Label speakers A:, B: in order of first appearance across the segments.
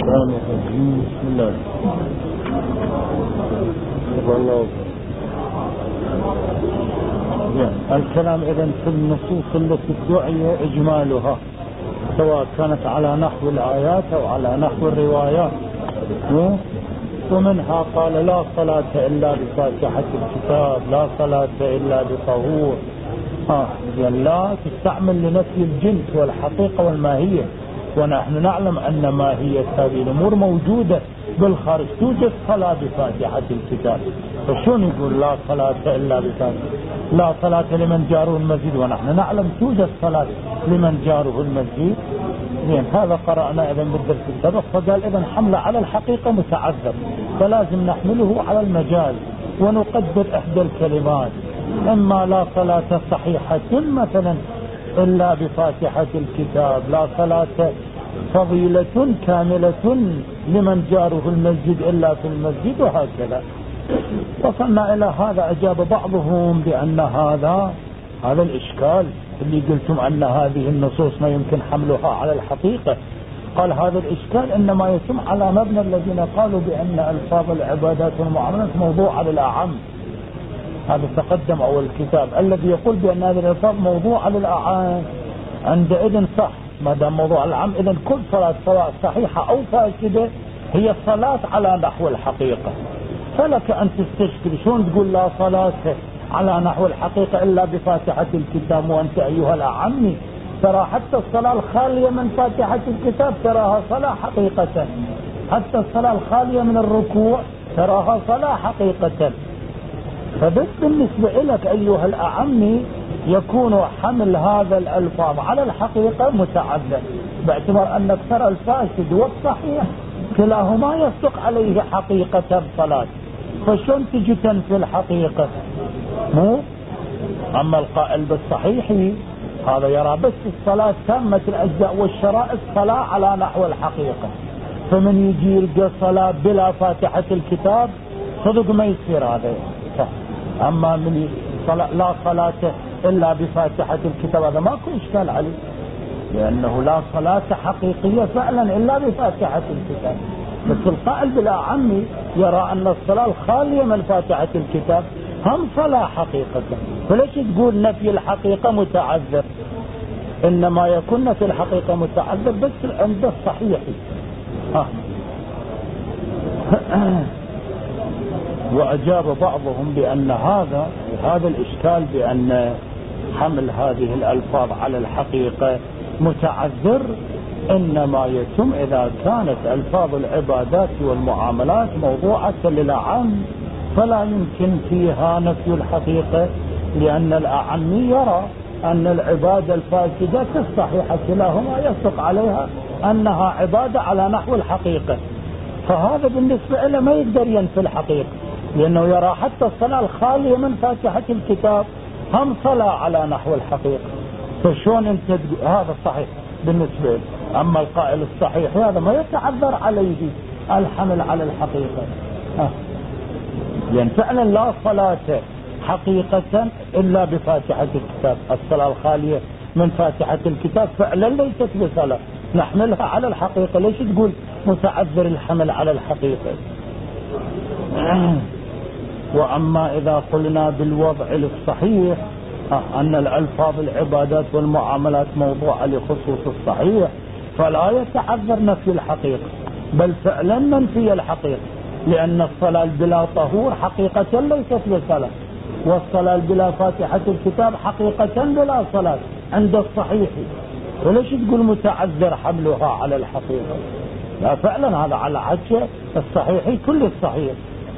A: بسم الله. الكلام إذن في النصوص التي ادعي إجمالها سواء كانت على نحو الآيات أو على نحو الروايات، ومنها قال لا صلاة إلا بفاتحة الكتاب، لا صلاة إلا بطهور. لا تستعمل لنفي الجنس والحقيقة والماهية، ونحن نعلم أن ماهية هذه الأمور موجودة بالخارج. توجد صلاة بفاتحة الكتاب، فشون يقول لا صلاة إلا بفاتحة؟ لا صلاة لمن جاره المسجد، ونحن نعلم توجد صلاة لمن جاره المسجد. هذا قرأنا إذن بالدرس السابق، فقال إذن حمله على الحقيقة متعذر، فلازم نحمله على المجاز ونقدر إحدى الكلمات، إما لا صلاة صحيحة مثلا إلا بفاتحة الكتاب، لا صلاة فضيلة كاملة لمن جاره المسجد إلا في المسجد، وهكذا. وصلنا إلى هذا. أجاب بعضهم بأن هذا الإشكال اللي قلتم أن هذه النصوص ما يمكن حملها على الحقيقة، قال هذا الإشكال إنما يتم على مبنى الذين قالوا بأن ألفاظ العبادات والمعاملات موضوعة للأعم. هذا تقدم أول الكتاب الذي يقول بأن هذه الألفاظ موضوعة للأعم. عندئذ صح، ما دام موضوع العام إذن كل صلاة سواء صحيحة أو فاسدة هي الصلاة على نحو الحقيقة. فلك أن تستشكل شلون تقول لا صلاة على نحو الحقيقة إلا بفاتحة الكتاب، وأنت أيها الأعمي ترى حتى الصلاة الخالية من فاتحة الكتاب تراها صلاة حقيقة، حتى الصلاة الخالية من الركوع تراها صلاة حقيقة. فبس بالنسبة لك أيها الأعمي يكون حمل هذا الألفاظ على الحقيقة متعذر، باعتبار أنك ترى الفاسد والصحيح كلاهما يصدق عليه حقيقة الصلاة، فشون تجي تنفي الحقيقة؟ مو أما القائل بالصحيح هذا يرى بس الصلاة تامة الأجزاء والشرائط صلاة على نحو الحقيقة، فمن يجي يلقى صلاة بلا فاتحة الكتاب صدق ما يصير هذا. أما من لا صلاة إلا بفاتحة الكتاب هذا ماكو إشكال عليه، لأنه لا صلاة حقيقية فعلا إلا بفاتحة الكتاب. بس القائل بالأعمي يرى أن الصلاة الخالية من فاتحة الكتاب هم صلاة حقيقة، فليش تقول نفي الحقيقة متعذر؟ إنما يكون نفي الحقيقة متعذر بس عند الصحيح. وأجاب بعضهم بأن هذا الإشكال بأن حمل هذه الألفاظ على الحقيقة متعذر إنما يتم إذا كانت ألفاظ العبادات والمعاملات موضوعة للأعم، فلا يمكن فيها نفي الحقيقة، لأن الأعمي يرى أن العبادة الفاسدة الصحيحة كلاهما يصدق عليها أنها عبادة على نحو الحقيقة، فهذا بالنسبة له ما يقدر ينفي الحقيقة، لأنه يرى حتى الصلاة الخالية من فاتحة الكتاب هم صلاة على نحو الحقيقة. فشون انت هذا الصحيح بالنسبة له. أما القائل الصحيح هذا ما يتعذر عليه الحمل على الحقيقة، لأن فعلا لا صلاة حقيقة إلا بفاتحة الكتاب. الصلاة الخالية من فاتحة الكتاب فعلا ليست بصلاة، نحملها على الحقيقة. ليش تقول متعذر الحمل على الحقيقة؟ وأما إذا قلنا بالوضع الصحيح أن الألفاظ العبادات والمعاملات موضوعة لخصوص الصحيح، فلا يتعذر نفي الحقيقة، بل فعلا ننفي الحقيقة، لأن الصلاة بلا طهور حقيقة ليست بصلاة، والصلاة بلا فاتحة الكتاب حقيقة بلا صلاة عند الصحيح. وليش تقول متعذر حملها على الحقيقة؟ لا فعلا هذا على حج الصحيح كل الصحيح.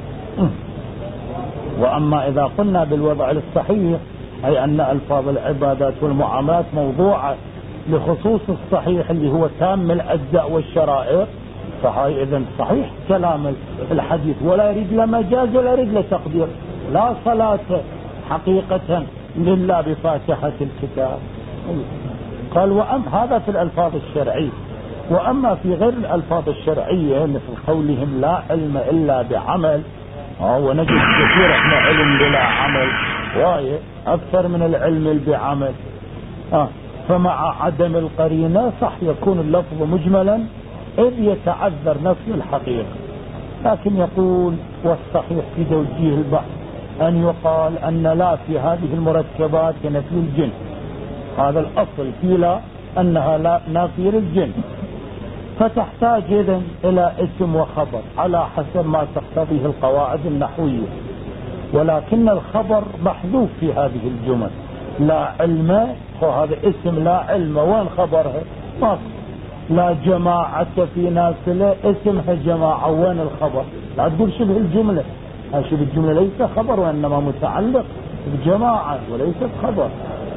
A: وأما إذا قلنا بالوضع الصحيح أي أن ألفاظ العبادات والمعاملات موضوعة لخصوص الصحيح اللي هو تام الأجزاء والشرائط، فهاي إذن صحيح كلام الحديث، ولا يريد له مجاز ولا يريد له تقدير، لا صلاة حقيقة لله بفاتحة الكتاب. قال هذا في الألفاظ الشرعية. وأما في غير الألفاظ الشرعية مثل قولهم لا علم إلا بعمل، ونجد كثير احنا علم بلا عمل وايه أكثر من العلم بعمل، فمع عدم القرينة صح يكون اللفظ مجملا إذ يتعذر نفي الحقيقة. لكن يقول والصحيح في توجيه البحث أن يقال أن لا في هذه المركبات نفي الجنس، هذا الأصل في لا أنها لا نافية للجنس، فتحتاج إذن إلى اسم وخبر على حسب ما تقتضيه القواعد النحوية. ولكن الخبر محذوف في هذه الجمل، لا علم، وهذا اسم لا علم، وين خبرها؟ ما لا جماعة في نافلة، اسمها جماعة، وين الخبر؟ لا تقول شبه الجملة، شبه الجملة ليس خبر وإنما متعلق بجماعة وليست خبر.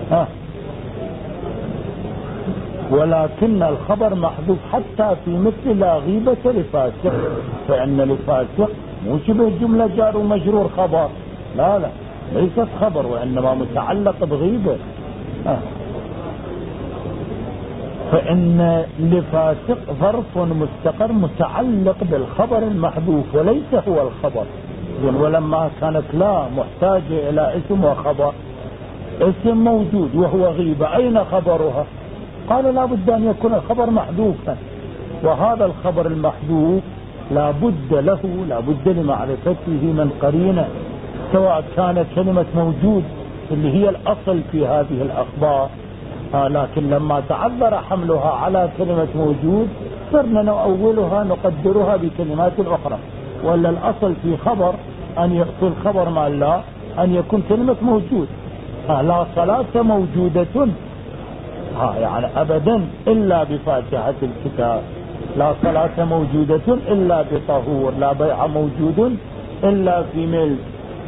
A: ولكن الخبر محذوف حتى في مثل لا غيبة لفاسق، فإن لفاسق مو شبه الجملة جار ومجرور خبر، لا ليست خبر وإنما متعلق بغيبة. فإن لفاسق ظرف مستقر متعلق بالخبر المحذوف وليس هو الخبر. ولما كانت لا محتاجة إلى اسم وخبر، اسم موجود وهو غيبة، أين خبرها؟ قال لا بد أن يكون الخبر محذوفا، وهذا الخبر المحذوف لا بد لمعرفته من قرينة، سواء كانت كلمة موجود اللي هي الأصل في هذه الأخبار، لكن لما تعذر حملها على كلمة موجود صرنا نؤولها نقدرها بكلمات أخرى. ولا الأصل في خبر أن يكون خبر مع الله أن يكون كلمة موجود. لا صلاة موجودة، يعني أبدا إلا بفاتحة الكتاب، لا صلاة موجودة إلا بطهور، لا بيع موجود إلا في ملك.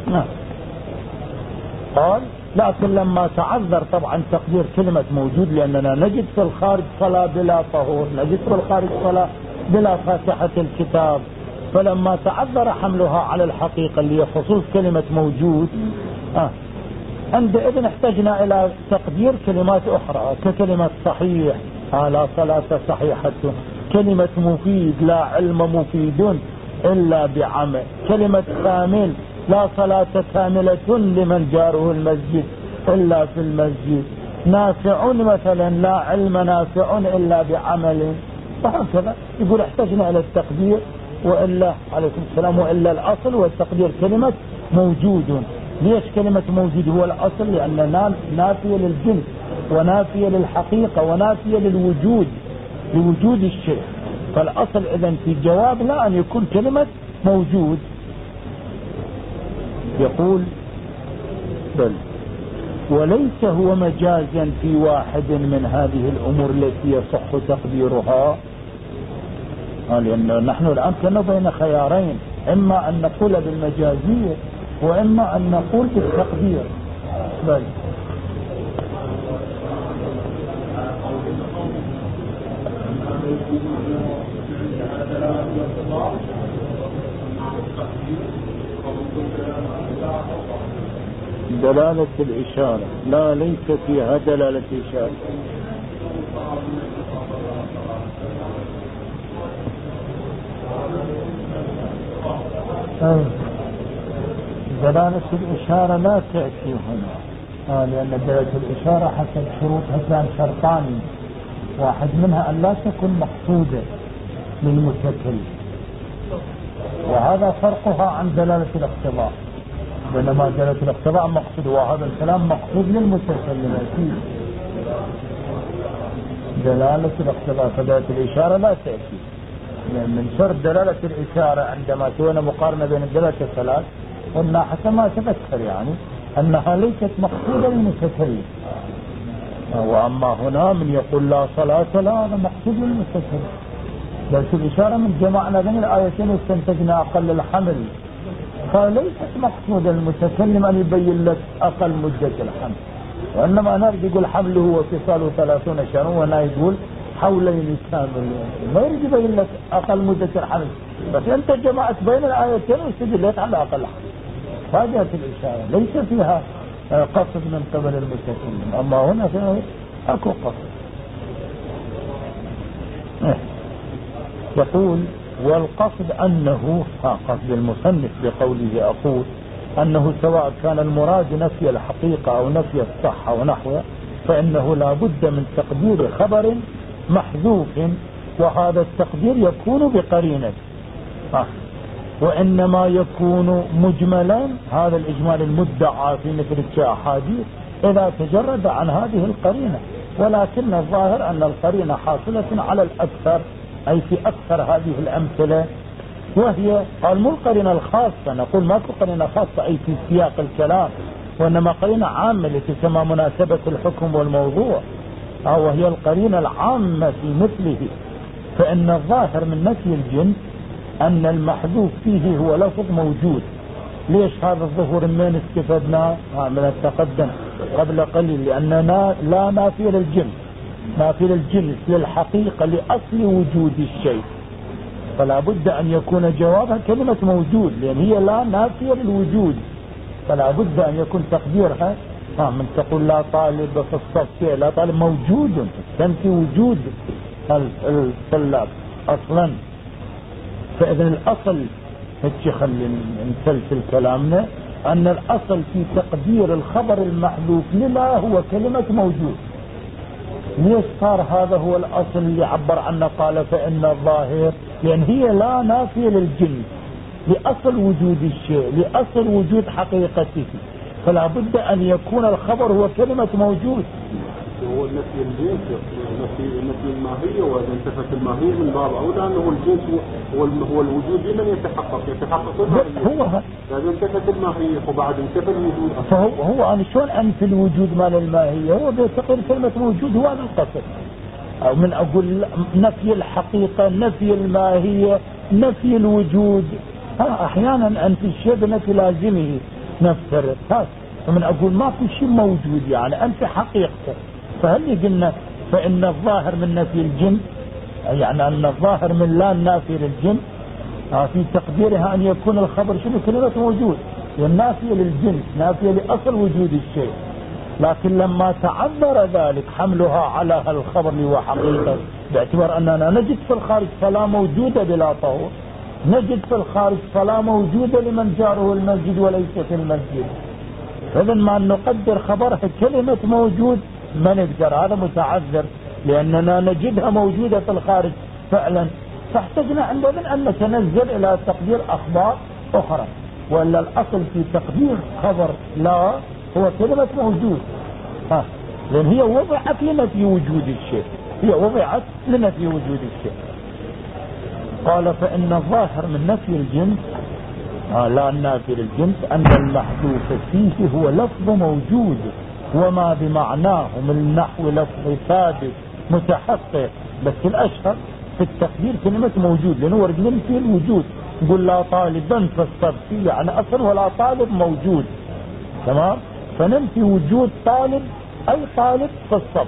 A: قال لكن لما تعذر طبعا تقدير كلمة موجود، لأننا نجد في الخارج صلاة بلا طهور، نجد في الخارج صلاة بلا فاتحة الكتاب، فلما تعذر حملها على الحقيقة اللي هي خصوص كلمة موجود، عندئذ احتجنا إلى تقدير كلمات أخرى ككلمة صحيح، لا صلاة صحيحة، كلمة مفيد، لا علم مفيد إلا بعمل، كلمة كامل، لا صلاة كاملة لمن جاره المسجد إلا في المسجد، نافع مثلا، لا علم نافع إلا بعمل، وهكذا. يقول احتجنا إلى التقدير، وإلا عليكم السلام، وإلا الأصل والتقدير كلمة موجود. ليش كلمة موجود هو الأصل؟ لأن نافية للجنس ونافية للحقيقة ونافية لوجود الشيء، فالأصل إذن في الجواب لا أن يكون كلمة موجود. يقول بل وليس هو مجازا في واحد من هذه الأمور التي يصح تقديرها، لأن نحن الآن كنا بين خيارين، إما أن نقول بالمجازية وإما أن نقول بالتقدير. بل دلالة الإشارة، لا ليس فيها دلالة إشارة. دلالة الإشارة لا تأتي هنا، لأن دلالة الإشارة حسب شروطها كان شرطان، واحد منها أن لا تكون مقصودة للمتكلم، وهذا فرقها عن دلالة الاقتضاء، بينما دلالة الاقتضاء مقصود، وهذا الكلام مقصود للمتكلم أكيد. دلالة الاقتضاء فدلالة الإشارة لا تأتي، لأن من شرط دلالة الإشارة عندما تكون مقارنة بين الدلالة الثلاث قلنا حتى ما تذكر يعني أنها ليست مقصودة للمتكلم. وأما هنا من يقول لا صلاة، لا، هذا مقصود للمتكلم. بل في الإشارة من جمعنا بين الآيتين واستنتجنا أقل الحمل، فليست مقصودة للمتكلم أن يبين لك أقل مدة الحمل، وإنما نريد يقول حمله وفصاله 30 شهرا، وهنا يقول حولين كاملين، ما يريد يبين لك أقل مدة الحمل، بس أنت جمعت بين الآيتين واستدلت على أقل حمل، فهذه الإشارة ليس فيها قصد من قبل المتكلم. أما هنا فيها أكو قصد. يقول والقصد أنه، قصد المصنف بقوله أقول أنه سواء كان المراد نفي الحقيقة أو نفي الصحة ونحوه، فإنه لا بد من تقدير خبر محذوف وهذا التقدير يكون بقرينة، وإنما يكون مجملا، هذا الإجمال المدعى في مثل الأحاديث إذا تجرد عن هذه القرينة، ولكن الظاهر أن القرينة حاصلة على الأكثر، أي في أكثر هذه الأمثلة، وهي قال مو القرينة الخاصة، نقول ماكو قرينة خاصة أي في سياق الكلام، وإنما قرينة عامة لتسمى مناسبة الحكم والموضوع، وهي القرينة العامة في مثله. فإن الظاهر من نفي الجنس أن المحذوف فيه هو لفظ موجود. ليش هذا الظهور من استفدنا من التقدم قبل قليل؟ لأننا لا نافي للجنس، نافي للجنس للحقيقة لأصل وجود الشيء، فلا بد أن يكون جوابها كلمة موجود، لأن هي لا نافية للوجود، فلا بد أن يكون تقديرها من تقول لا طالب في الصف، لا طالب موجود، تنفي وجود الطلاب أصلا. فإذن الأصل هيك خلي نسلسل كلامنا، أن الأصل في تقدير الخبر المحذوف لما هو كلمة موجود. ليش صار هذا هو الأصل اللي عبر عنه قال فإن الظاهر؟ لأن هي لا نافية للجنس لأصل وجود الشيء، لأصل وجود حقيقته، فلا بد أن يكون الخبر هو كلمة موجود.
B: هو نفي الجنس، نفي الماهية، وإذا انتفت الماهية من باب أولى أنه الجنس هو الوجود لمن يتحقق الماهية. إذا انتفت الماهية وبعد انتفى الوجود،
A: فهو أنا شلون أنفي الوجود مال الماهية؟ هو بيعتقد كلمة موجود هو هذا القصد، أو من أقول نفي الحقيقة، نفي الماهية، نفي الوجود. أحيانا أنفي الشيء بنفي لازمه نفترض، ومن أقول ما في شيء موجود يعني أنفي حقيقته. فهل قلنا فإن الظاهر من نفي الجنس، يعني أن الظاهر من لا النافي للجنس في تقديرها أن يكون الخبر شنو كلمة موجود، والنافية للجنس نافية لأصل وجود الشيء. لكن لما تعذر ذلك حملها على الخبر اللي هو حقيقة، باعتبار أننا نجد في الخارج صلاة موجودة بلا طهور، نجد في الخارج صلاة موجودة لمن جاره المسجد وليس في المسجد، فإذن ما نقدر خبرها كلمة موجود ما نقدر، هذا متعذر لأننا نجدها موجودة في الخارج فعلا، فاحتجنا عندنا أن نتنزل إلى تقدير أخبار أخرى، ولا الأصل في تقدير خبر لا هو كلمة موجود، لأن هي وضعت لنفي وجود الشيء، هي وضعت لنفي وجود الشيء. قال فإن الظاهر من نفي الجنس لا النافي للجنس أن المحذوف فيه هو لفظ موجود وما بمعناه من نحو لفظ ثابت متحقق، بس الأشهر في التقدير كلمة موجود، لأنه ورد ننفي الوجود، نقول لا طالبا في الصف يعني أصلا ولا طالب موجود، تمام، فننفي وجود طالب أي طالب في الصف.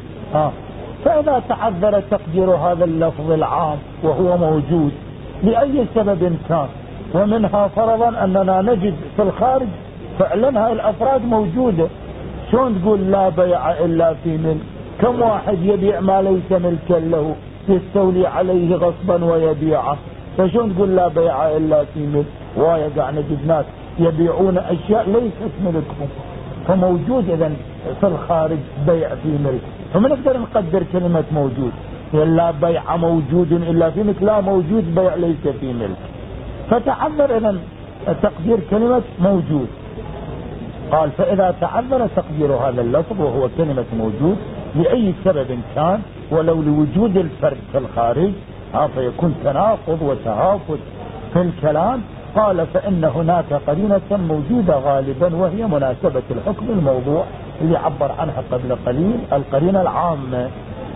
A: فإذا تعذر تقدير هذا اللفظ العام وهو موجود لأي سبب كان، ومنها فرضا أننا نجد في الخارج فعلا هاي الأفراد موجودة، شلون تقول لا بيع إلا في ملك؟ كم واحد يبيع ما ليس ملكا له يستولي عليه غصبا ويبيعه، فشلون تقول لا بيع إلا في ملك؟ ويقع نجد ناس يبيعون أشياء ليست ملكهم، فموجود إذن في الخارج بيع في ملك، فما نقدر نقدر كلمة موجود، لا بيع موجود إلا في ملك، لا موجود بيع ليس في ملك، فتعذر إذن تقدير كلمة موجود. قال فإذا تعذر تقدير هذا اللفظ وهو كلمة موجود لأي سبب كان ولو لوجود الفرد في الخارج فيكون تناقض وتهافت في الكلام. قال فإن هناك قرينة موجودة غالبا وهي مناسبة الحكم الموضوع اللي عبر عنها قبل قليل، القرينة العامة،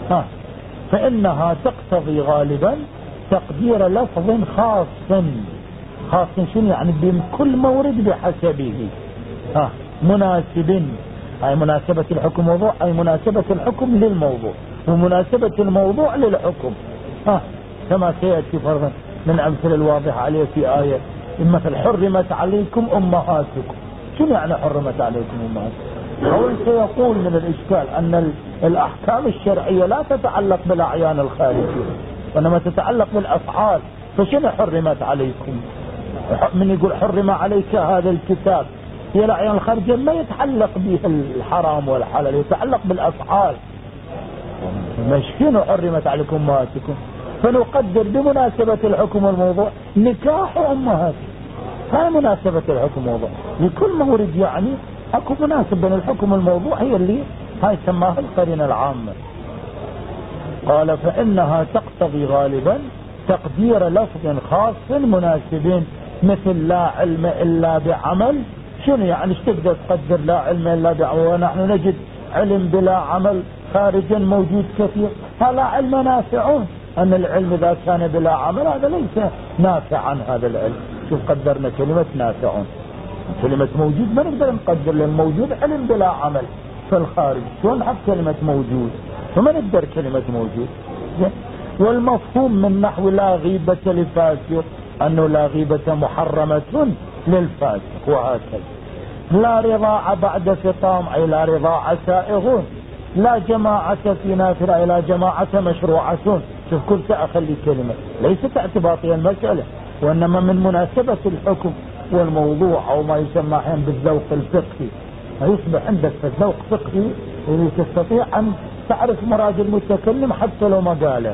A: فإنها تقتضي غالبا تقدير لفظ خاص شنو يعني بكل مورد بحسبه، مناسب، أي مناسبة الحكم موضوع، أي مناسبة الحكم للموضوع ومناسبة الموضوع للحكم، كما سيأتي فرضا من أمثل الواضحة عليه في آية مثل حرمت عليكم أمهاتكم. شنو يعني حرمت عليكم أمهاتكم؟ أول سيقول من الإشكال أن الأحكام الشرعية لا تتعلق بالأعيان الخارجية وإنما تتعلق بالأفعال، فشنو حرمت عليكم؟ من يقول حرم عليك هذا الكتاب، هي الأعيان الخارجية ما يتعلق به الحرام والحلال، يتعلق بالأفعال، مش شنو حرمت عليكم أمهاتكم؟ فنقدر بمناسبة الحكم والموضوع نكاح أمهات، هاي مناسبة الحكم والموضوع لكل مورد، يعني اكو مناسب بين الحكم والموضوع، هي اللي هاي سماها القرينة العامة. قال فإنها تقتضي غالبا تقدير لفظ خاص مناسبين، مثل لا علم إلا بعمل. شنو يعني؟ ايش تقدر تقدر لا علم إلا بعمل ونحن نجد علم بلا عمل خارجا موجود كثير؟ هذا علم نافعون، أن العلم إذا كان بلا عمل هذا ليس نافعا هذا العلم. شوف قدرنا كلمة نافعون، كلمة موجود ما نقدر نقدر، لأن موجود علم بلا عمل في الخارج، شلون نحط كلمة موجود؟ فما نقدر كلمة موجود. والمفهوم من نحو لا غيبة لفاسق أنه لا غيبة محرمة للفاسق، وهكذا. لا رضاعة بعد فطام أي لا رضاعة سائغون. لا جماعة في نافلة أي لا جماعة مشروعة. شوف كل أخلي كلمة ليست اعتباطية المسألة، وإنما من مناسبة الحكم والموضوع، أو ما يسمى أحيانا بالذوق الفقهي. يصبح عندك الذوق فقهي اللي تستطيع أن تعرف مراد المتكلم حتى لو ما قاله.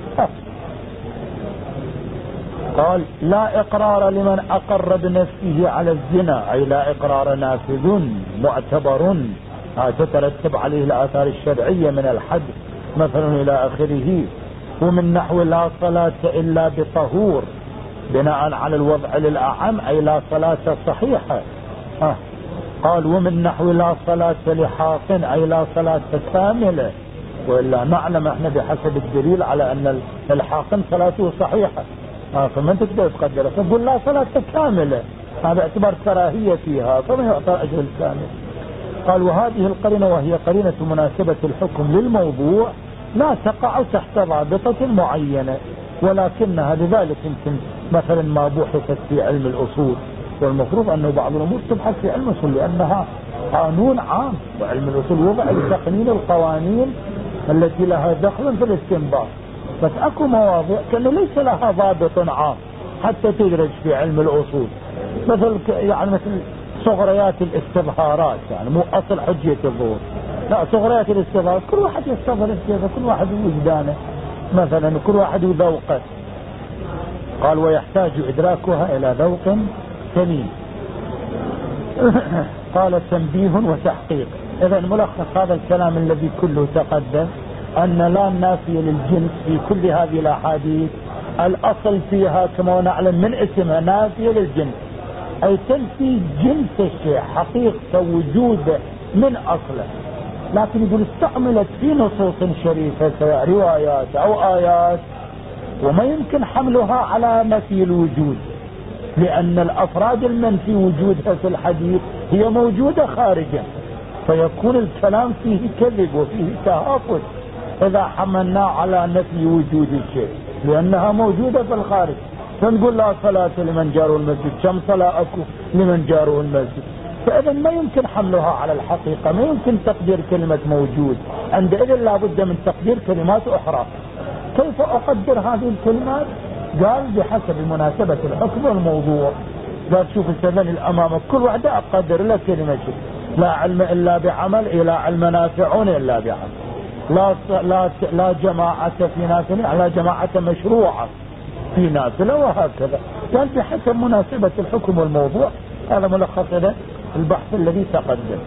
A: قال لا إقرار لمن أقر بنفسه على الزنا، أي لا إقرار نافذ معتبر تترتب عليه الآثار الشرعية من الحد مثلا إلى آخره. ومن نحو لا صلاة إلا بطهور بناء على الوضع للأعم، أي لا صلاة صحيحة. قال ومن نحو لا صلاة لحاق أي لا صلاة كاملة، وإلا نعلم احنا بحسب الدليل على أن الحاق صلاته صحيحة، فما تقدر تقدر تقول لا صلاة كاملة، هذا اعتبار كراهية فيها فما يعطى أجر الكامل. قال وهذه القرينة وهي قرينة مناسبة الحكم للموضوع لا تقع تحت ضابطة معينة، ولكنها لذلك يمكن مثلا ما بحثت في علم الأصول، والمفروض أنه بعض الأمور تبحث في علم الأصول لأنها قانون عام، وعلم الأصول وضع لتقنين القوانين التي لها دخل في الاستنباط. بس اكو مواضيع كأنه ليس لها ضابط عام حتى تدرج في علم الأصول، مثل صغريات الاستظهارات، يعني مو أصل حجية الظهور، لا صغريات الاستظهار كل واحد يستظهر استظهار، كل واحد وجدانه مثلا، كل واحد وذوقه. قال ويحتاج إدراكها إلى ذوق سليم. قال تنبيه وتحقيق. إذا ملخص هذا الكلام الذي كله تقدم أن لا نافية للجنس في كل هذه الأحاديث، الأصل فيها كما نعلم من اسمها نافية للجنس، أي تنفي جنس الشيء حقيقة وجوده من أصله، لكن يقول استعملت في نصوص شريفة سواء روايات أو آيات، وما يمكن حملها على نفي الوجود، لأن الأفراد المنفي وجودها في الحديث هي موجودة خارجا، فيكون الكلام فيه كذب وفيه تهافت إذا حملنا على نفي وجود الشيء، لأنها موجودة في الخارج. فنقول لا صلاة لمن جاره المسجد، كم صلاة أكو لمن جاره المسجد؟ فإذا ما يمكن حملها على الحقيقة، ما يمكن تقدير كلمة موجود، عندئذ لابد من تقدير كلمات أخرى. كيف أقدر هذه الكلمات؟ قال بحسب مناسبة الحكم والموضوع. قال شوف السنن الأمامك كل واحدة أقدر لك كلمة شيء. لا علم إلا بعمل، لا علم نافعون إلا بعمل. لا جماعة في نافلة، لا جماعة مشروعة في نافلة، وهكذا. قال بحسب مناسبة الحكم والموضوع. هذا ملخص البحث الذي تقدم.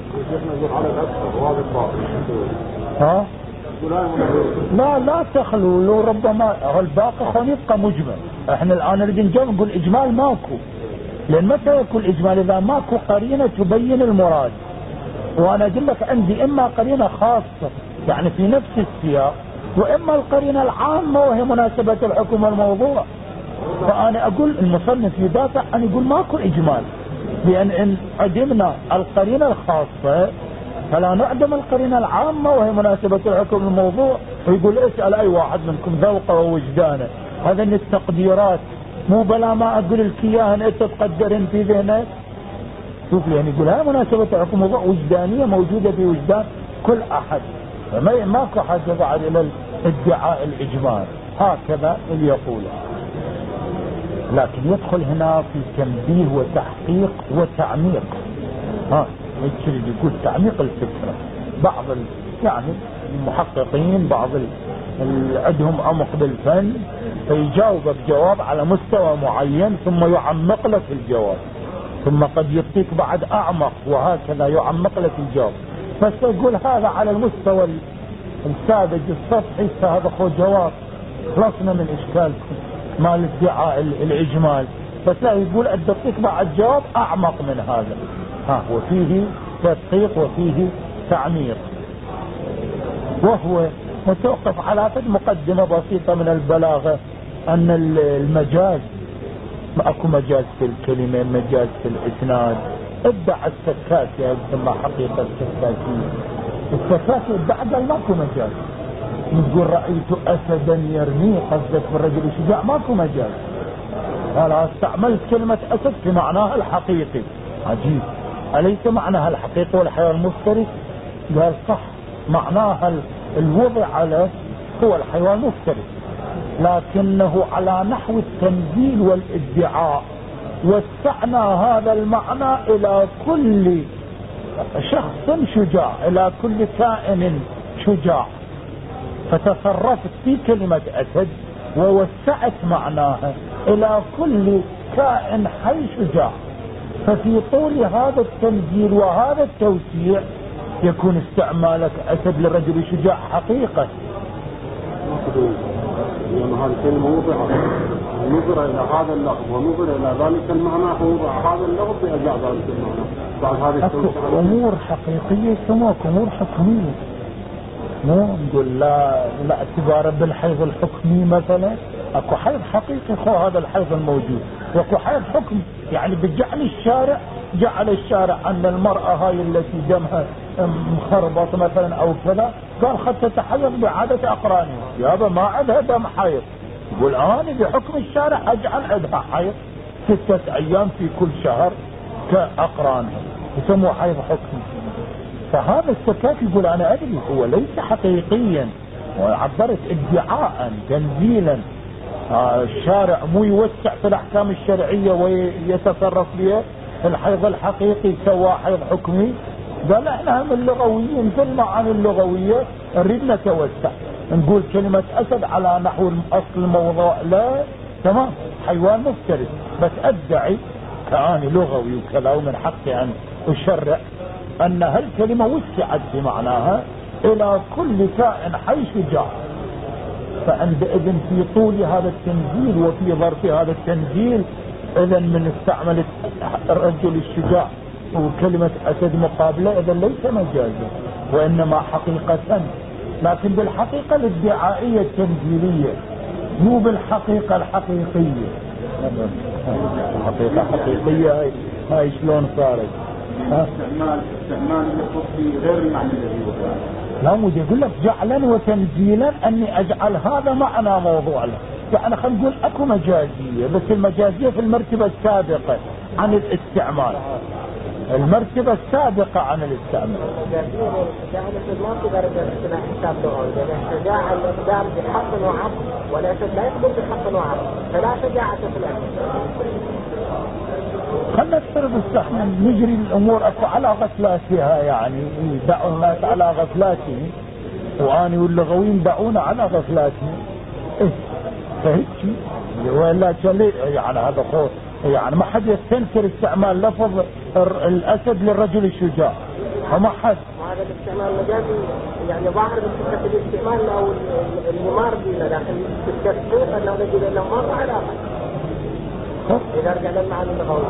A: لا تخلو، لو ربما الباقي يبقى مجمل. احنا الآن نريد نقول إجمال ماكو، لأن متى يكون إجمال؟ إذا ماكو قرينة تبين المراد. وأنا أقول لك عندي إما قرينة خاصة يعني في نفس السياق، وإما القرينة العامة وهي مناسبة الحكم والموضوع. فأنا أقول المصنف يدافع أن يقول ماكو إجمال، لأن إن عدمنا القرينة الخاصة فلا نعدم القرينة العامة وهي مناسبة الحكم والموضوع. ويقول اسأل أي واحد منكم ذوقه ووجدانه. هذا من التقديرات، مو بلا ما أقول الكيان أنت تقدرن في ذهنك. شوف يعني يقول هاي مناسبة الحكم والموضوع وجدانية موجودة في وجدان كل أحد، ماكو حاجة بعد إلى ادعاء الإجمال. هكذا اللي يقوله. لكن يدخل هنا في تنبيه وتحقيق وتعميق. يقول تعميق الفكرة. بعض يعني المحققين، بعض عندهم عمق بالفن، فيجاوبك جواب على مستوى معين ثم يعمق لك الجواب، ثم قد يعطيك بعد أعمق وهكذا يعمق لك الجواب. بس يقول هذا على المستوى الساذج السطحي، فهذا هو جواب، خلصنا من إشكالكم مال ادعاء الإجمال. بس لا، يقول أدقيق بعد جواب أعمق من هذا، وفيه تدقيق وفيه تعميق. وهو متوقف على مقدمة بسيطة من البلاغة أن المجاز، ما أكو مجاز في الكلمة، مجاز في الإسناد. ادعى السكاتي ثم حقيقة السكاتي، السكاتي ادعى قال ماكو مجاز. نقول رأيت أسدا يرمي، قصدك بالرجل الشجاع، ماكو مجاز. قال استعملت كلمة أسد في معناها الحقيقي. عجيب، أليس معناها الحقيقي والحيوان المفترس؟ قال صح، معناها الوضع على هو الحيوان المفترس، لكنه على نحو التنزيل والادعاء، وسعنا هذا المعنى إلى كل شخص شجاع، إلى كل كائن شجاع. فتصرفت في كلمة أسد ووسعت معناها إلى كل كائن حي شجاع. ففي طول هذا التنزيل وهذا التوسيع يكون استعمالك أسد للرجل شجاع حقيقة.
B: لأن هذه الكلمة وضعت، نظر إلى هذا اللفظ ونظر إلى ذلك المعنى، فوضع هذا اللفظ بأجزاء ذلك المعنى. بعد هذه
A: أكو أمور حقيقية يسموك أمور حكمية، مو نقول لا اعتبار بالحيض الحكمي مثلا. اكو حيض حقيقي، خو هذا الحيض الموجود، واكو حيض حكمي، يعني بجعل الشارع، جعل الشارع ان المرأة هاي التي دمها مخربط مثلا او كذا، قال خد تتحيض بعادة اقرانها، يابا ما عندها دم حيض. يقول انا بحكم الشارع اجعل عندها حيض 6 ايام في كل شهر كاقرانها، يسموه حيض حكمي. فهذا السكات يقول انا ادري هو ليس حقيقيا، وعبرت ادعاء تنزيلا. الشارع مو يوسع في الاحكام الشرعية ويتصرف بها، الحيض الحقيقي سوى حيض حكمي. قال احنا من اللغويين في المعاني اللغوية نريد نتوسع، نقول كلمة اسد على نحو الاصل الموضوع لا تمام حيوان مفترس، بس ادعي كأني لغوي وكذا ومن حقي ان اشرع ان هالكلمة وسعت في معناها الى كل كائن حي شجاع. فعندئذ في طول هذا التنزيل وفي ظرف هذا التنزيل اذا من استعملت الرجل الشجاع وكلمة اسد مقابلة، اذا ليس مجازا وانما حقيقة، لكن بالحقيقة الادعائية التنزيلية، مو بالحقيقة الحقيقية. الحقيقة حقيقية هاي شلون صارت؟
B: استعمال يخص في غير المعنى الذي وضع.
A: لا، مو يقول لك جعلا وتنزيلا اني اجعل هذا معنى موضوع له. يعني خلينا نقول اكو مجازية، بس المجازية في المرتبة السابقة عن الاستعمال، المرتبة السابقة عن الاستعمال.
C: ما في درجة حساب لغوي، لأن الشجاعة الإقدام بحق وعقل، والأسد لا يقبل بحق وعقل، فلا شجاعة في الأسد.
A: خلنا نفترض استحنا نجري الامور اكو على غفلاتها، يعني دعوا الناس على غفلاتهم، واني واللغويين دعونا على غفلاتهم. فهيك ولا يعني هذا خوف، يعني ما حد يستنكر استعمال لفظ الاسد للرجل الشجاع، وما حد.
C: وهذا الاستعمال مجازي، يعني ظاهر بسكة الاستعمال او الممار بنا، لكن بالتدقيق انه نجد له ما علاقة. إذا رجع للمعنى اللغوي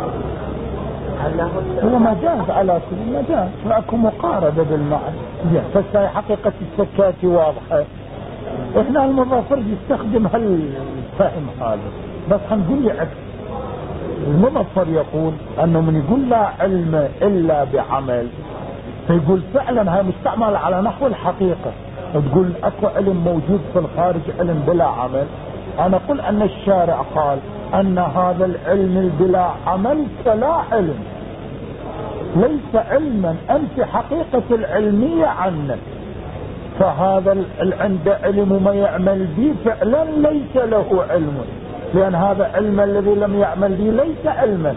A: هو مجاز على كل مجاز، فأكو مقاربة بالمعنى. بس هاي حقيقة السكاتي واضحة. إحنا المظافر يستخدم هالفهم هذا، بس هنقول يعكس. المظفر يقول أنه من يقول لا علم إلا بعمل، فيقول فعلا هاي مستعمل على نحو الحقيقة. تقول أكو علم موجود في الخارج، علم بلا عمل. أنا أقول أن الشارع قال أن هذا العلم بلا عمل فلا علم، ليس علما أنت حقيقة العلمية عنك. فهذا عند علم ما يعمل به فعلا ليس له علم، لأن هذا علم الذي لم يعمل به ليس علما.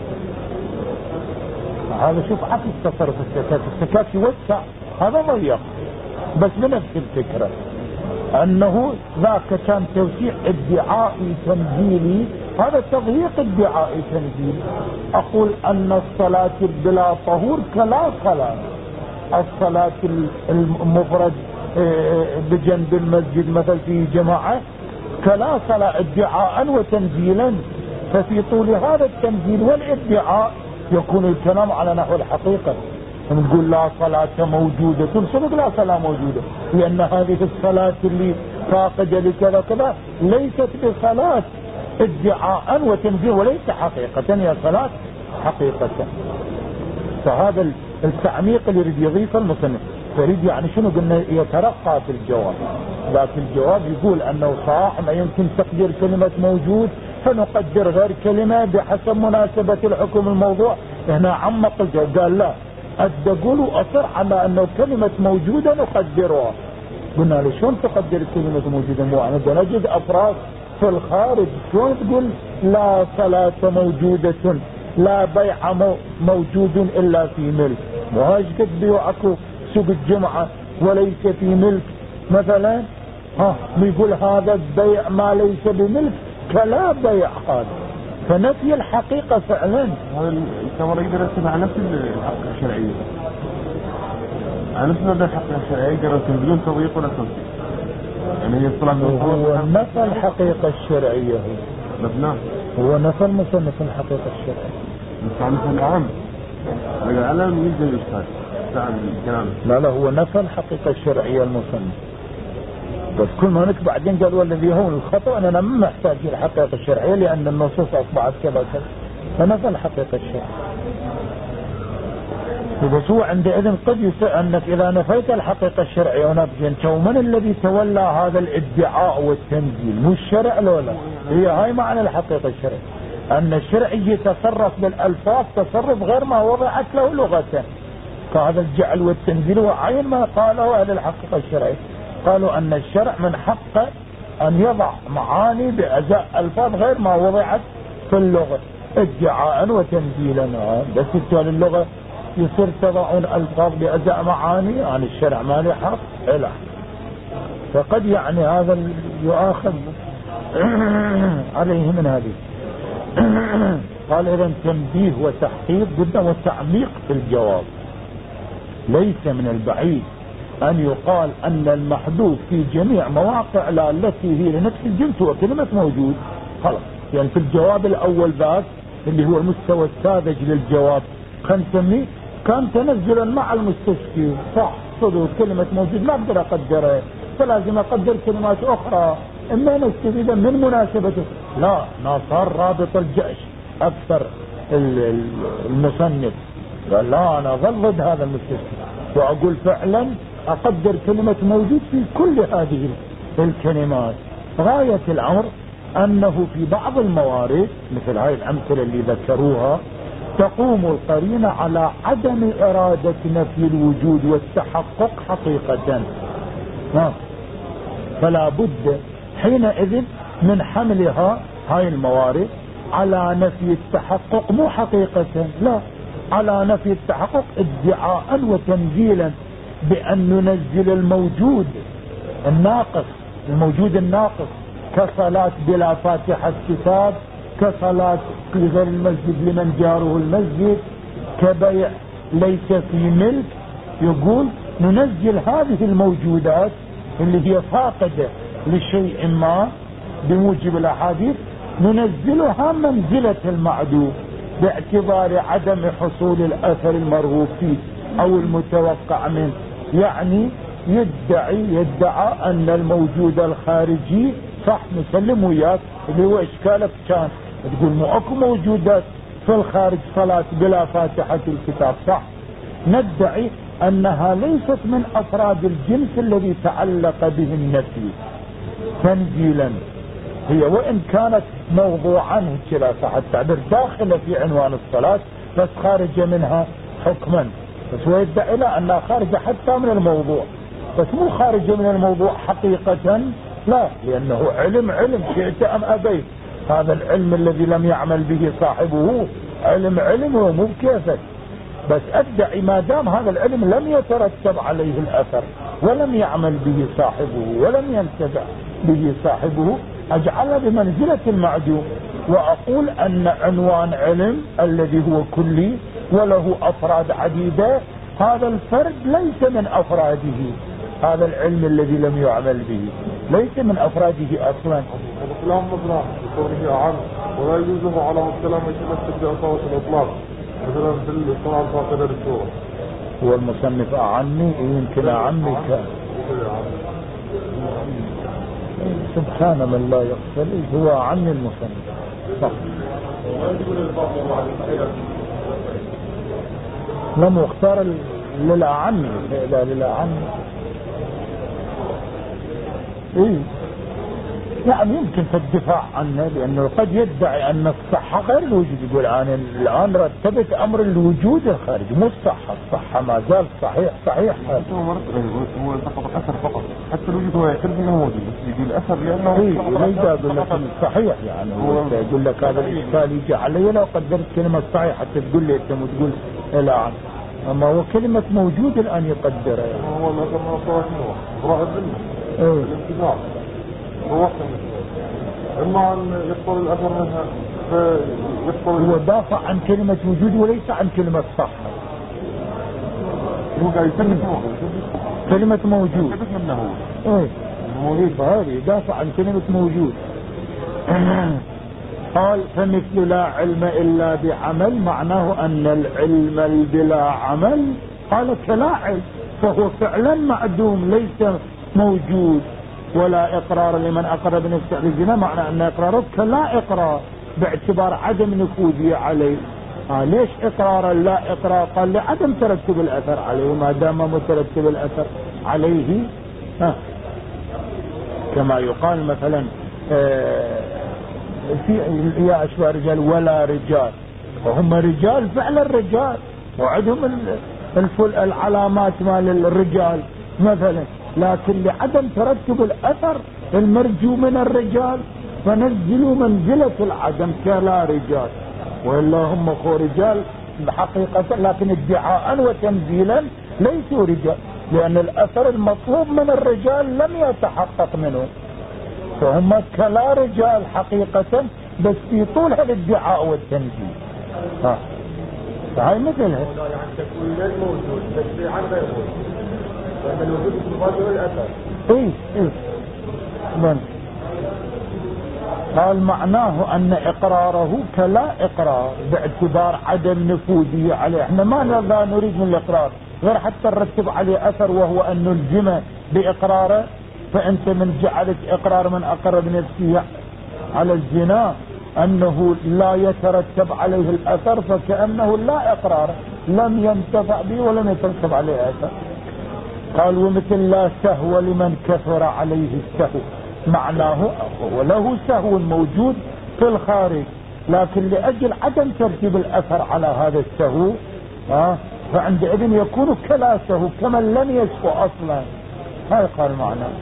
A: هذا شوف عكس تصرف السكات، السكات يوسع، هذا ضيق بس بنفس الفكرة. أنه ذاك كان توسيع ادعائي تنزيلي، هذا تضييق ادعائي تنزيلي. أقول أن الصلاة بلا طهور كلا صلاة، الصلاة المفرد بجنب المسجد مثل في جماعة كلا صلاة ادعاء وتنزيلا. ففي طول هذا التنزيل والادعاء يكون الكلام على نحو الحقيقة. نقول لا صلاة موجودة، صدق لا صلاة موجودة، لأن هذه الصلاة اللي فاقدة لكذا كذا ليست بصلاة ادعاء وتنزيل وليس حقيقة، هي صلاة حقيقة. فهذا التعميق اللي يريد يضيفه المصنف، فيريد يعني شنو قلنا يترقى في الجواب. لكن الجواب يقول أنه صح ما يمكن تقدير كلمة موجود فنقدر غير كلمة بحسب مناسبة الحكم الموضوع. هنا عمق الجواب، قال لا أقول وأصر على أنه كلمة موجودة نقدرها. قلنا له شلون تقدر كلمة موجودة؟ مو أنا نجد أفراد في الخارج، شلون تقول لا صلاة موجودة لا بيع موجود إلا في ملك؟ وهاش قد بيوعكوا سوق الجمعة وليس في ملك مثلا، يقول هذا البيع ما ليس بملك كلا بيع هذا. فنفي الحقيقة فعلا.
B: هذا التمر يقدر يتبع نفس الحقيقة الشرعية، على نفس مبدأ الحقيقة الشرعية يقدر بدون تضييق ولا تنصيب. يعني هي الصلاة
A: هو نفى الحقيقة الشرعية، هو نفى المصنف الحقيقة الشرعية.
B: المصنف العام العلم يجب الإشكال
A: لا هو نفى الحقيقة الشرعية المصنف. بس كل ما نك بعدين قال والذي هو الخطأ أننا ما محتاج الحقيقة الشرعية لأن النصوص أصبحت كذا كذا، فنفى الحقيقة الشرعية. بس هو عندئذ قد يسأل أنك إذا نفيت الحقيقة الشرعية ونبجين ومن الذي تولى هذا الادعاء والتنزيل؟ مو الشرع لولا؟ هي هاي معنى الحقيقة الشرعية، أن الشرع يتصرف بالألفاظ تصرف غير ما وضعت له لغة. فهذا الجعل والتنزيل وعين ما قاله أهل الحقيقة الشرعية، قالوا أن الشرع من حقه أن يضع معاني بأزاء ألفاظ غير ما وضعت في اللغة ادعاء وتنزيلا. بس التالي اللغة يصير تضعون ألفاظ بأزاء معاني، يعني الشرع ما له حق إلا. فقد يعني هذا يؤاخذ عليه من هذه. قال إذن تنبيه وتحقيق قدام وتعميق في الجواب. ليس من البعيد أن يقال أن المحدود في جميع مواقع لا التي هي لنفس الجنس وكلمة موجود خلاص. يعني في الجواب الأول ذاك اللي هو المستوى الساذج للجواب خلينا نسميه كان تنزلا مع المستشفي، صح صدق كلمة موجود ما أقدر أقدره فلازم أقدر كلمات أخرى إما نستفيد من مناسبته. لا صار رابط الجأش أكثر المصنف قال لا أنا ظل ضد هذا المستشفي وأقول فعلا أقدر كلمة موجود في كل هذه الكلمات. غاية الأمر أنه في بعض الموارد مثل هاي الأمثلة اللي ذكروها تقوم القرينة على عدم إرادة نفي الوجود والتحقق حقيقة، فلا بد حينئذ من حملها هاي الموارد على نفي التحقق مو حقيقة، لا على نفي التحقق ادعاء وتنزيلا بأن ننزل الموجود الناقص، الموجود الناقص كصلاة بلا فاتحة كتاب، كصلاة في غير المسجد لمن جاره المسجد، كبيع ليس في ملك. يقول ننزل هذه الموجودات اللي هي فاقدة لشيء ما بموجب الأحاديث ننزلها منزلة المعدوم باعتبار عدم حصول الأثر المرغوب فيه أو المتوقع منه. يعني يدعى أن الموجود الخارجي صح نسلم وياك اللي هو إشكالك كان تقول مو أكو موجودات في الخارج صلاة بلا فاتحة الكتاب، صح ندعي أنها ليست من أفراد الجنس الذي تعلق به النفي تنزيلا، هي وإن كانت موضوعا كلا صح التعبير داخلة في عنوان الصلاة بس خارجة منها حكما، بس هو يدعي لا أنها خارجة حتى من الموضوع بس مو خارجة من الموضوع حقيقة، لا لأنه علم شئت أم أبيت، هذا العلم الذي لم يعمل به صاحبه علم ومو بكيفك بس أدعي ما دام هذا العلم لم يترتب عليه الأثر ولم يعمل به صاحبه ولم ينتفع به صاحبه، أجعله بمنزلة المعدوم، وأقول أن عنوان علم الذي هو كلي وله أفراد عديدة، هذا الفرد ليس من أفراده، هذا العلم الذي لم يعمل به ليس من أفراده أصلا.
B: الكلام مثلا بكونه أعم ولا يجوز له على الكلام يتمسك بأصالة الإطلاق مثلا في القرآن فاقدر السورة.
A: هو المصنف أعني يمكن أعمي كان سبحان من لا يقتل، هو أعني المصنف صح. لم يختار للأعني لا للأعني إيه؟ يعني يمكن في الدفاع عنه، لأنه قد يدعي أن الصحة غير الوجود، يقول أنا الآن رتبت أمر الوجود الخارج مو الصحة ما زال صحيح هذا
B: هو فقط الأثر فقط، حتى الوجود هو يعترف أنه موجود بس يقول الأثر لأنه
A: ليس يقول لك صحيح، يعني يقول لك هذا الإشكال يجي علي لو قدرت كلمة صحيح حتى تقول لي أنت وتقول الآن، أما هو كلمة موجود الآن يقدرها يعني.
B: هو الأثر من الصلاة راء الذمة الانتفاع هو إما أن يقتل الأثر منها
A: هو دافع عن كلمة وجود وليس عن كلمة صحة.
B: هو قاعد يثبت
A: كلمة موجود
B: يثبت منه
A: هو فهذه دافع عن كلمة موجود. قال فمثل لا علم إلا بعمل، معناه أن العلم بلا عمل قال كلا علم، فهو فعلا معدوم ليس موجود. ولا إقرار لمن أقر بنفسه الزنا، معنى أن إقراره كلا إقرار باعتبار عدم نفوذه عليه. ليش إقرارا لا إقرار؟ قال لعدم ترتب الأثر عليه، وما دام مترتب الأثر عليه كما يقال مثلا في يا أشباه رجال ولا رجال، وهم رجال فعلا رجال وعندهم العلامات مال الرجال مثلا، لكن لعدم ترتب الأثر المرجو من الرجال فنزلوا منزلة العدم كلا رجال، وإلا هم خو رجال بحقيقة، لكن ادعاء وتنزيلا ليسوا رجال، لأن الأثر المطلوب من الرجال لم يتحقق منه، فهم كلا رجال حقيقة بس في طول الادعاء والتنزيل. فهي مثلها
C: يعني تكون غير موجود بس في عن غير موجود، لأن الوجود يفاضل الأثر.
A: قال معناه أن إقراره كلا إقرار باعتبار عدم نفوذه عليه. احنا ما نريد من الإقرار غير حتى نرتب عليه أثر، وهو أن نلزمه بإقراره. فأنت من جعلت إقرار من أقر بنفسه على الزنا أنه لا يترتب عليه الأثر، فكأنه لا إقرار لم ينتفع به ولم يترتب عليه أثر. قال ومثل لا سهو لمن كثر عليه السهو، معناه وله سهو موجود في الخارج، لكن لأجل عدم ترتيب الأثر على هذا السهو فعندئذ يكون كلا سهو كمن لم يسهو أصلا. هذا قال معناه.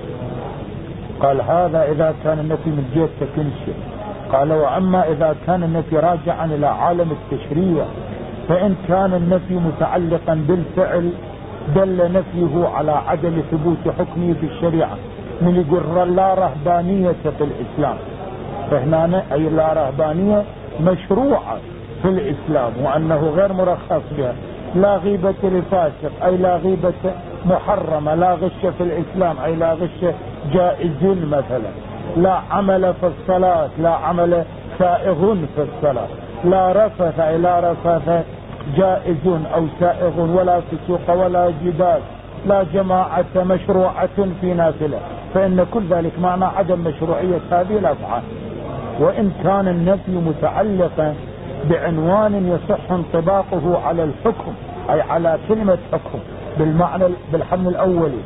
A: قال هذا إذا كان النفي من جهة تكنشف. قال وأما إذا كان النفي راجعا إلى عالم التشريع، فإن كان النفي متعلقا بالفعل دل نفيه على عدم ثبوت حكمه في الشريعة، من يقول لا رهبانية في الإسلام، فهنا أي لا رهبانية مشروعة في الإسلام وأنه غير مرخص بها. لا غيبة لفاسق أي لا غيبة محرمة. لا غش في الإسلام أي لا غش جائز مثلا. لا عمل في الصلاة لا عمل سائغ في الصلاة. لا رفث أي لا رفث جائز أو سائغ. ولا فسوق ولا جدال. لا جماعة مشروعة في نافلة، فإن كل ذلك معنى عدم مشروعية هذه الأفعال. وإن كان النفي متعلقا بعنوان يصح انطباقه على الحكم أي على كلمة حكم بالمعنى بالحمل الأولي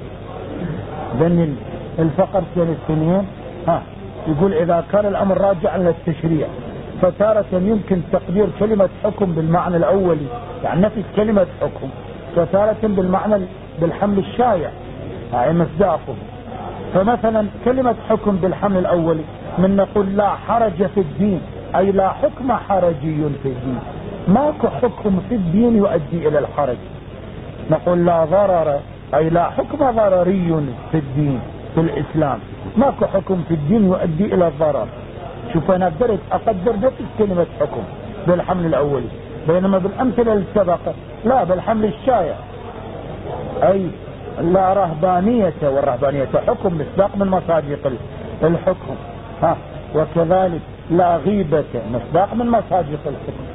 A: ذن الفقر سنة السنين يقول إذا كان الأمر راجعا للتشريع فتارة يمكن تقدير كلمة حكم بالمعنى الأولي يعني نفي كلمة حكم، فتارة بالمعنى بالحمل الشائع أي مصداقه. فمثلا كلمة حكم بالحمل الأولي من نقول لا حرج في الدين أي لا حكم حرجي في الدين، ماكو حكم في الدين يؤدي الى الحرج. نقول لا ضرر، اي لا حكم ضرري في الدين في الاسلام، ماكو حكم في الدين يؤدي الى الضرر. شوف انا قدرت اقدر بس كلمة حكم بالحمل الاولي، بينما بالامثلة اللي سبقت لا، بالحمل الشائع، اي لا رهبانية، والرهبانية حكم مصداق من مصادق الحكم، وكذلك لا غيبة مصداق من مصادق الحكم.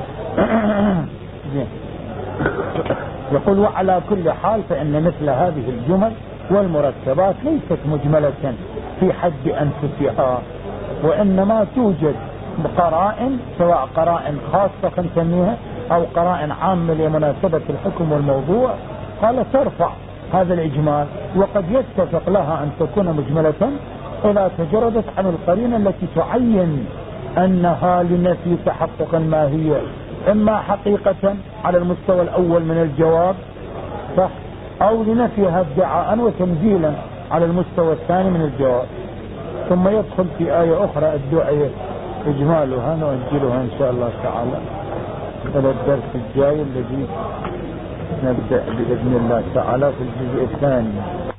A: يقول وعلى كل حال فإن مثل هذه الجمل والمركبات ليست مجملة في حد أنفسها، وإنما توجد قرائن، سواء قرائن خاصة نسميها أو قرائن عامة لمناسبة الحكم والموضوع، قال ترفع هذا الإجمال، وقد يتفق لها أن تكون مجملة إذا تجردت عن القرينة التي تعين أنها لنفي تحقق ما هي، إما حقيقة على المستوى الأول من الجواب صح، أو لنفيها ادعاء وتنزيلا على المستوى الثاني من الجواب. ثم يدخل في آية أخرى الدعية إجمالها نؤجلها إن شاء الله تعالى إلى الدرس الجاي الذي نبدأ بإذن الله تعالى في الجزء الثاني.